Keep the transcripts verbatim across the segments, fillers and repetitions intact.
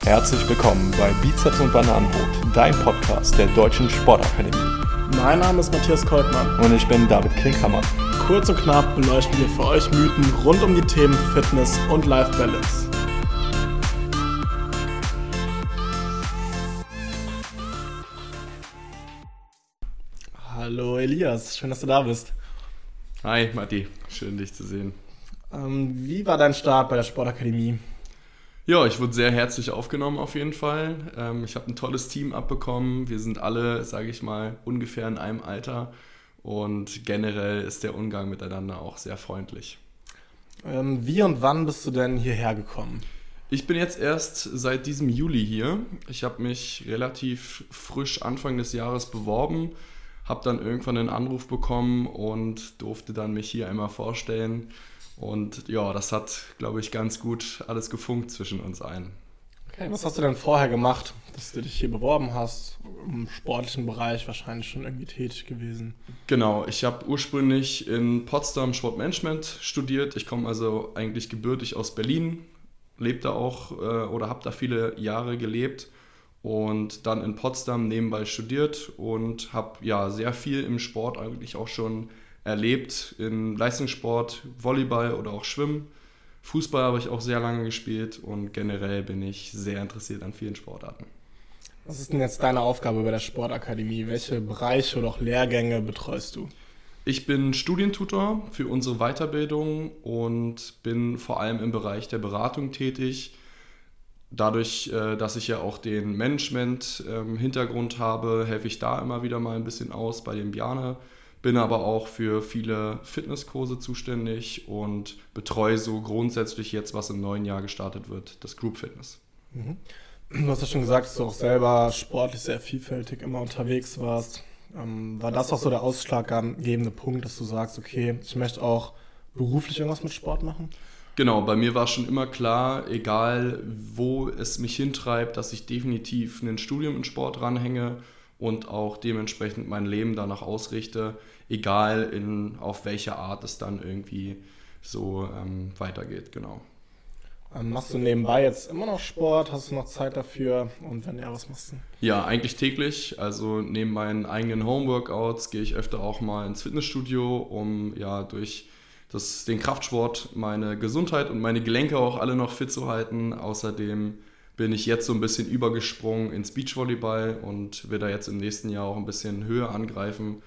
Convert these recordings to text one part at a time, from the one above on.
Herzlich willkommen bei Bizeps und Bananenbrot, dein Podcast der Deutschen Sportakademie. Mein Name ist Matthias Koltmann. Und ich bin David Klinkhammer. Kurz und knapp beleuchten wir für euch Mythen rund um die Themen Fitness und Life Balance. Hallo Elias, schön, dass du da bist. Hi Matti, schön dich zu sehen. Ähm, wie war dein Start bei der Sportakademie? Ja, ich wurde sehr herzlich aufgenommen auf jeden Fall. Ähm, ich habe ein tolles Team abbekommen. Wir sind alle, sage ich mal, ungefähr in einem Alter. Und generell ist der Umgang miteinander auch sehr freundlich. Ähm, wie und wann bist du denn hierher gekommen? Ich bin jetzt erst seit diesem Juli hier. Ich habe mich relativ frisch Anfang des Jahres beworben, habe dann irgendwann einen Anruf bekommen und durfte dann mich hier einmal vorstellen. Und ja, das hat, glaube ich, ganz gut alles gefunkt zwischen uns allen. Okay, was hast du denn vorher gemacht, dass du dich hier beworben hast? Im sportlichen Bereich wahrscheinlich schon irgendwie tätig gewesen. Genau, ich habe ursprünglich in Potsdam Sportmanagement studiert. Ich komme also eigentlich gebürtig aus Berlin, lebe da auch äh, oder habe da viele Jahre gelebt und dann in Potsdam nebenbei studiert und habe ja sehr viel im Sport eigentlich auch schon erlebt, in Leistungssport, Volleyball oder auch Schwimmen. Fußball habe ich auch sehr lange gespielt und generell bin ich sehr interessiert an vielen Sportarten. Was ist denn jetzt deine Aufgabe bei der Sportakademie? Welche Bereiche oder auch Lehrgänge betreust du? Ich bin Studientutor für unsere Weiterbildung und bin vor allem im Bereich der Beratung tätig. Dadurch, dass ich ja auch den Management-Hintergrund habe, helfe ich da immer wieder mal ein bisschen aus bei dem Bjarne. Bin aber auch für viele Fitnesskurse zuständig und betreue so grundsätzlich jetzt, was im neuen Jahr gestartet wird, das Group Fitness. Mhm. Du hast ja schon gesagt, dass du auch selber sportlich sehr vielfältig immer unterwegs warst. Ähm, war das auch so der ausschlaggebende Punkt, dass du sagst, okay, ich möchte auch beruflich irgendwas mit Sport machen? Genau, bei mir war schon immer klar, egal wo es mich hintreibt, dass ich definitiv ein Studium in Sport ranhänge und auch dementsprechend mein Leben danach ausrichte, egal in, auf welche Art es dann irgendwie so ähm, weitergeht, genau. Ähm, machst du nebenbei jetzt immer noch Sport? Hast du noch Zeit dafür? Und wenn ja, was machst du? Ja, eigentlich täglich. Also neben meinen eigenen Homeworkouts gehe ich öfter auch mal ins Fitnessstudio, um ja durch das, den Kraftsport meine Gesundheit und meine Gelenke auch alle noch fit zu halten. Außerdem bin ich jetzt so ein bisschen übergesprungen ins Beachvolleyball und will da jetzt im nächsten Jahr auch ein bisschen höher angreifen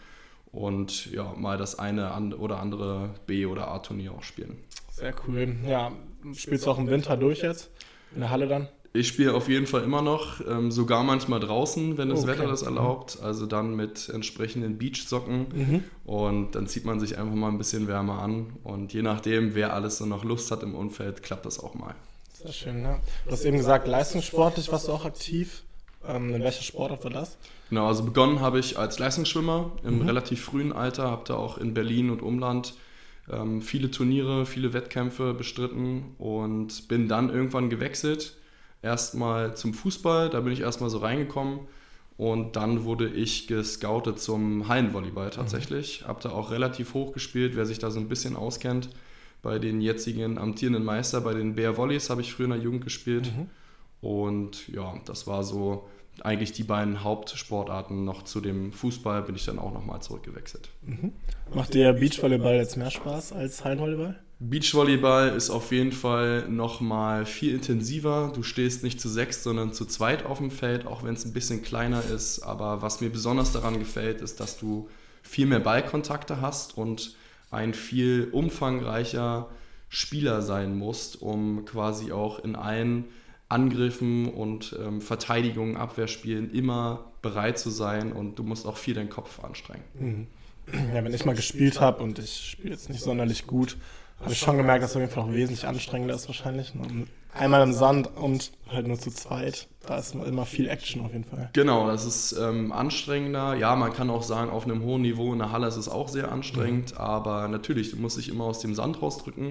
und ja, mal das eine oder andere B- oder A-Turnier auch spielen. Sehr cool. Ja, spielst du auch im Winter durch jetzt? In der Halle dann? Ich spiele auf jeden Fall immer noch, ähm, sogar manchmal draußen, wenn das Okay. Wetter das erlaubt. Also dann mit entsprechenden Beachsocken Mhm. und dann zieht man sich einfach mal ein bisschen wärmer an und je nachdem, wer alles so noch Lust hat im Umfeld, klappt das auch mal. Sehr schön, ja. Du hast eben gesagt, leistungssportlich warst du auch aktiv. Ähm, in welcher Sportart war das? Genau, also begonnen habe ich als Leistungsschwimmer im Mhm. relativ frühen Alter, habe da auch in Berlin und Umland ähm, viele Turniere, viele Wettkämpfe bestritten und bin dann irgendwann gewechselt, erstmal zum Fußball, da bin ich erstmal so reingekommen und dann wurde ich gescoutet zum Hallenvolleyball tatsächlich, mhm. habe da auch relativ hoch gespielt, wer sich da so ein bisschen auskennt. Bei den jetzigen amtierenden Meister, bei den Bär Volleys habe ich früher in der Jugend gespielt. Mhm. Und ja, das war so eigentlich die beiden Hauptsportarten. Noch zu dem Fußball bin ich dann auch nochmal zurückgewechselt. Mhm. Macht dir Beachvolleyball jetzt mehr Spaß als Hallenvolleyball? Beachvolleyball ist auf jeden Fall nochmal viel intensiver. Du stehst nicht zu sechs, sondern zu zweit auf dem Feld, auch wenn es ein bisschen kleiner ist. Aber was mir besonders daran gefällt, ist, dass du viel mehr Ballkontakte hast und ein viel umfangreicher Spieler sein musst, um quasi auch in allen Angriffen und ähm, Verteidigungen, Abwehrspielen immer bereit zu sein und du musst auch viel deinen Kopf anstrengen. Mhm. Ja, wenn ich mal gespielt habe und ich spiele jetzt nicht sonderlich gut, habe ich schon gemerkt, dass es auf jeden Fall auch wesentlich anstrengender ist wahrscheinlich. Einmal im Sand und halt nur zu zweit, da ist immer viel Action auf jeden Fall. Genau, das ist ähm, anstrengender. Ja, man kann auch sagen, auf einem hohen Niveau in der Halle ist es auch sehr anstrengend, mhm. aber natürlich, du musst dich immer aus dem Sand rausdrücken.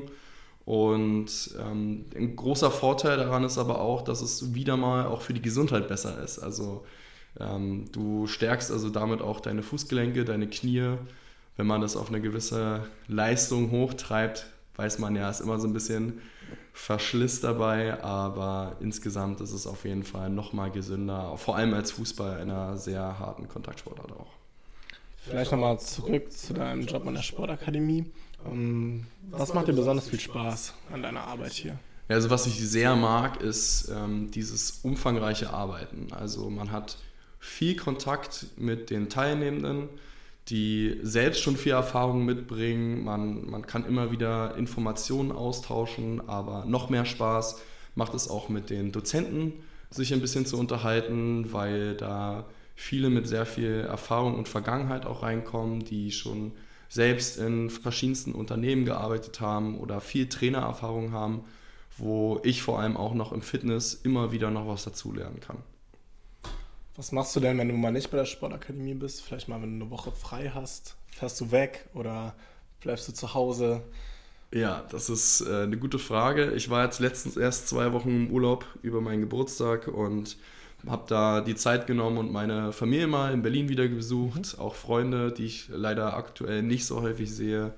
Und ähm, ein großer Vorteil daran ist aber auch, dass es wieder mal auch für die Gesundheit besser ist. Also ähm, du stärkst also damit auch deine Fußgelenke, deine Knie. Wenn man das auf eine gewisse Leistung hochtreibt, weiß man ja, ist immer so ein bisschen Verschliss dabei, aber insgesamt ist es auf jeden Fall nochmal gesünder, vor allem als Fußball in einer sehr harten Kontaktsportart auch. Vielleicht nochmal zurück zu deinem Job an der Sportakademie. Was macht dir besonders viel Spaß an deiner Arbeit hier? Also was ich sehr mag, ist ähm, dieses umfangreiche Arbeiten. Also man hat viel Kontakt mit den Teilnehmenden, die selbst schon viel Erfahrung mitbringen. Man, man kann immer wieder Informationen austauschen, aber noch mehr Spaß macht es auch mit den Dozenten, sich ein bisschen zu unterhalten, weil da viele mit sehr viel Erfahrung und Vergangenheit auch reinkommen, die schon selbst in verschiedensten Unternehmen gearbeitet haben oder viel Trainererfahrung haben, wo ich vor allem auch noch im Fitness immer wieder noch was dazulernen kann. Was machst du denn, wenn du mal nicht bei der Sportakademie bist? Vielleicht mal, wenn du eine Woche frei hast, fährst du weg oder bleibst du zu Hause? Ja, das ist äh, eine gute Frage. Ich war jetzt letztens erst zwei Wochen im Urlaub über meinen Geburtstag und habe da die Zeit genommen und meine Familie mal in Berlin wieder besucht, mhm. auch Freunde, die ich leider aktuell nicht so häufig sehe.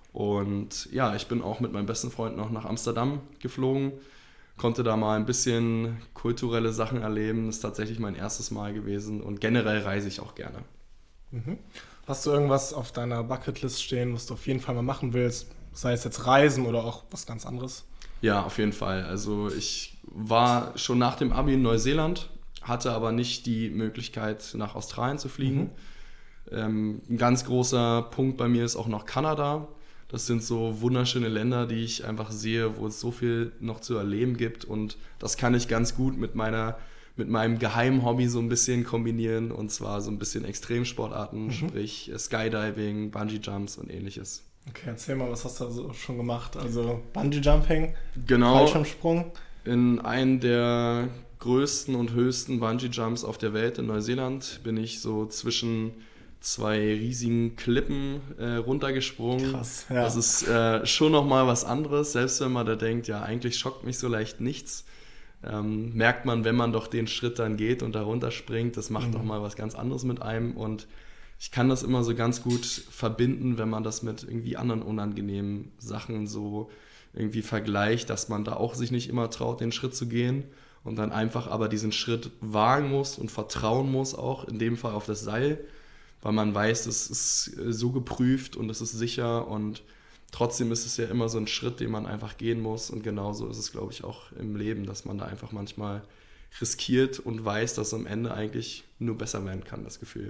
Und ja, ich bin auch mit meinem besten Freund noch nach Amsterdam geflogen, konnte da mal ein bisschen kulturelle Sachen erleben. Das ist tatsächlich mein erstes Mal gewesen und generell reise ich auch gerne. Mhm. Hast du irgendwas auf deiner Bucketlist stehen, was du auf jeden Fall mal machen willst? Sei es jetzt Reisen oder auch was ganz anderes? Ja, auf jeden Fall. Also ich war schon nach dem Abi in Neuseeland, hatte aber nicht die Möglichkeit, nach Australien zu fliegen. Mhm. Ähm, ein ganz großer Punkt bei mir ist auch noch Kanada. Das sind so wunderschöne Länder, die ich einfach sehe, wo es so viel noch zu erleben gibt. Und das kann ich ganz gut mit meiner, mit meinem geheimen Hobby so ein bisschen kombinieren. Und zwar so ein bisschen Extremsportarten, mhm. sprich Skydiving, Bungee-Jumps und ähnliches. Okay, erzähl mal, was hast du also schon gemacht? Also Bungee-Jumping, genau, Fallschirmsprung? In einen der größten und höchsten Bungee-Jumps auf der Welt in Neuseeland bin ich so zwischen zwei riesigen Klippen äh, runtergesprungen. Krass, ja. Das ist äh, schon nochmal was anderes, selbst wenn man da denkt, ja, eigentlich schockt mich so leicht nichts. Ähm, merkt man, wenn man doch den Schritt dann geht und da runterspringt, das macht mhm. nochmal was ganz anderes mit einem und ich kann das immer so ganz gut verbinden, wenn man das mit irgendwie anderen unangenehmen Sachen so irgendwie vergleicht, dass man da auch sich nicht immer traut, den Schritt zu gehen und dann einfach aber diesen Schritt wagen muss und vertrauen muss auch, in dem Fall auf das Seil, weil man weiß, es ist so geprüft und es ist sicher und trotzdem ist es ja immer so ein Schritt, den man einfach gehen muss und genauso ist es, glaube ich, auch im Leben, dass man da einfach manchmal riskiert und weiß, dass es am Ende eigentlich nur besser werden kann, das Gefühl.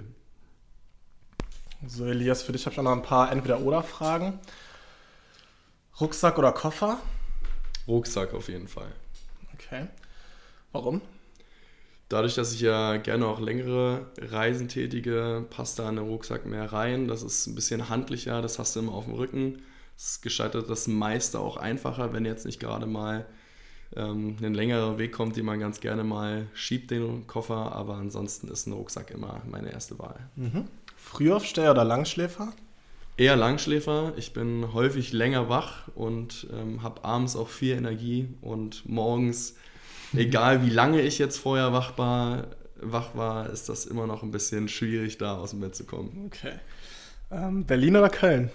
So, Elias, für dich habe ich auch noch ein paar Entweder-Oder-Fragen. Rucksack oder Koffer? Rucksack auf jeden Fall. Okay. Warum? Dadurch, dass ich ja gerne auch längere Reisen tätige, passt da in den Rucksack mehr rein. Das ist ein bisschen handlicher, das hast du immer auf dem Rücken. Das gestaltet das meiste auch einfacher, wenn jetzt nicht gerade mal ähm, ein längerer Weg kommt, den man ganz gerne mal schiebt, den Koffer. Aber ansonsten ist ein Rucksack immer meine erste Wahl. Mhm. Frühaufsteher oder Langschläfer? Eher Langschläfer. Ich bin häufig länger wach und ähm, habe abends auch viel Energie und morgens, egal wie lange ich jetzt vorher wach war, wach war, ist das immer noch ein bisschen schwierig, da aus dem Bett zu kommen. Okay. Ähm, Berlin oder Köln?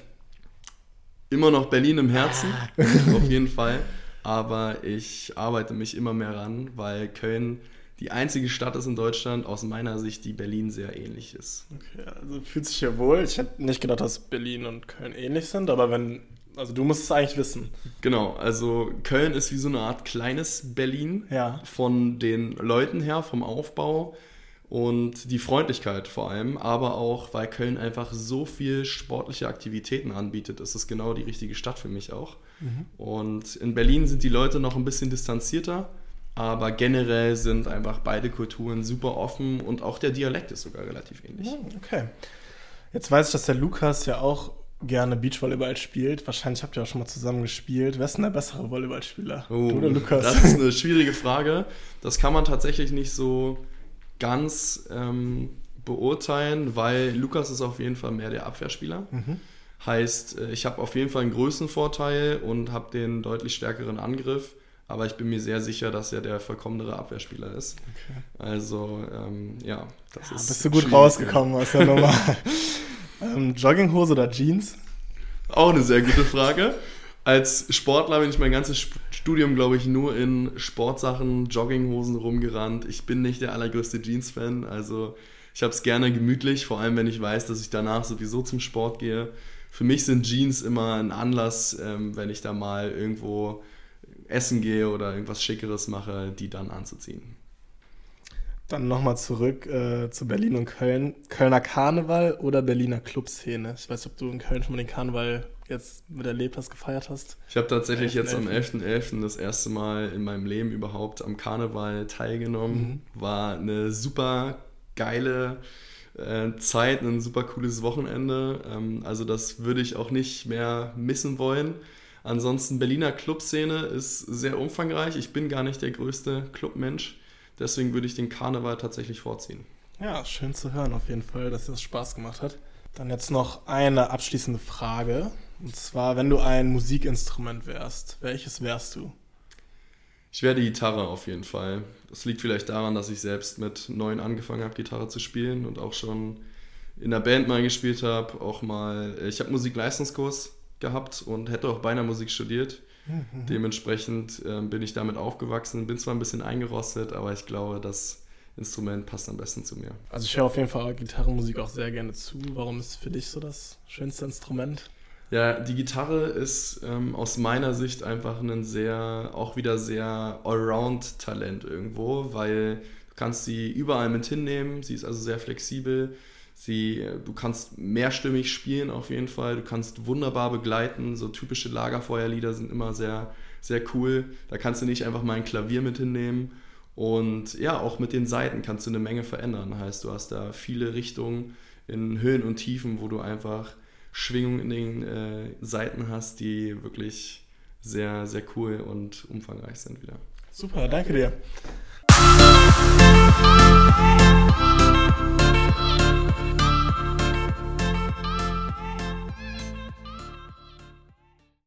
Immer noch Berlin im Herzen, auf jeden Fall. Aber ich arbeite mich immer mehr ran, weil Köln die einzige Stadt ist in Deutschland, aus meiner Sicht, die Berlin sehr ähnlich ist. Okay, also fühlt sich ja wohl. Ich hätte nicht gedacht, dass Berlin und Köln ähnlich sind, aber wenn, also du musst es eigentlich wissen. Genau, also Köln ist wie so eine Art kleines Berlin, ja. Von den Leuten her, vom Aufbau und die Freundlichkeit vor allem, aber auch, weil Köln einfach so viel sportliche Aktivitäten anbietet, ist es genau die richtige Stadt für mich auch. Mhm. Und in Berlin sind die Leute noch ein bisschen distanzierter, aber generell sind einfach beide Kulturen super offen und auch der Dialekt ist sogar relativ ähnlich. Okay. Jetzt weiß ich, dass der Lukas ja auch gerne Beachvolleyball spielt. Wahrscheinlich habt ihr auch schon mal zusammen gespielt. Wer ist denn der bessere Volleyballspieler? Oh, du oder Lukas? Das ist eine schwierige Frage. Das kann man tatsächlich nicht so ganz ähm, beurteilen, weil Lukas ist auf jeden Fall mehr der Abwehrspieler. Mhm. Heißt, ich habe auf jeden Fall einen Größenvorteil und habe den deutlich stärkeren Angriff. Aber ich bin mir sehr sicher, dass er der vollkommenere Abwehrspieler ist. Okay. Also, ähm, ja, das ja, ist. Bist du gut rausgekommen, ist ja normal. ähm, Jogginghose oder Jeans? Auch eine sehr gute Frage. Als Sportler bin ich mein ganzes Studium, glaube ich, nur in Sportsachen, Jogginghosen rumgerannt. Ich bin nicht der allergrößte Jeans-Fan, also ich habe es gerne gemütlich, vor allem wenn ich weiß, dass ich danach sowieso zum Sport gehe. Für mich sind Jeans immer ein Anlass, ähm, wenn ich da mal irgendwo essen gehe oder irgendwas Schickeres mache, die dann anzuziehen. Dann nochmal zurück äh, zu Berlin und Köln. Kölner Karneval oder Berliner Clubszene? Ich weiß nicht, ob du in Köln schon mal den Karneval jetzt miterlebt hast, gefeiert hast. Ich habe tatsächlich jetzt am elften elften das erste Mal in meinem Leben überhaupt am Karneval teilgenommen. Mhm. War eine super geile äh, Zeit, ein super cooles Wochenende. Ähm, also das würde ich auch nicht mehr missen wollen. Ansonsten Berliner Clubszene ist sehr umfangreich. Ich bin gar nicht der größte Clubmensch. Deswegen würde ich den Karneval tatsächlich vorziehen. Ja, schön zu hören auf jeden Fall, dass dir das Spaß gemacht hat. Dann jetzt noch eine abschließende Frage. Und zwar, wenn du ein Musikinstrument wärst, welches wärst du? Ich wäre die Gitarre auf jeden Fall. Das liegt vielleicht daran, dass ich selbst mit neun angefangen habe, Gitarre zu spielen und auch schon in der Band mal gespielt habe. Auch mal, ich habe Musikleistungskurs gehabt und hätte auch beinahe Musik studiert. Mhm. Dementsprechend äh, bin ich damit aufgewachsen, bin zwar ein bisschen eingerostet, aber ich glaube, das Instrument passt am besten zu mir. Also ich höre auf jeden Fall Gitarrenmusik auch sehr gerne zu. Warum ist für dich so das schönste Instrument? Ja, die Gitarre ist ähm, aus meiner Sicht einfach ein sehr, auch wieder sehr Allround-Talent irgendwo, weil du kannst sie überall mit hinnehmen, sie ist also sehr flexibel. Sie, du kannst mehrstimmig spielen auf jeden Fall, du kannst wunderbar begleiten, so typische Lagerfeuerlieder sind immer sehr, sehr cool. Da kannst du nicht einfach mal ein Klavier mit hinnehmen und ja, auch mit den Saiten kannst du eine Menge verändern. Heißt, du hast da viele Richtungen in Höhen und Tiefen, wo du einfach Schwingungen in den äh, Saiten hast, die wirklich sehr, sehr cool und umfangreich sind wieder. Super, danke dir.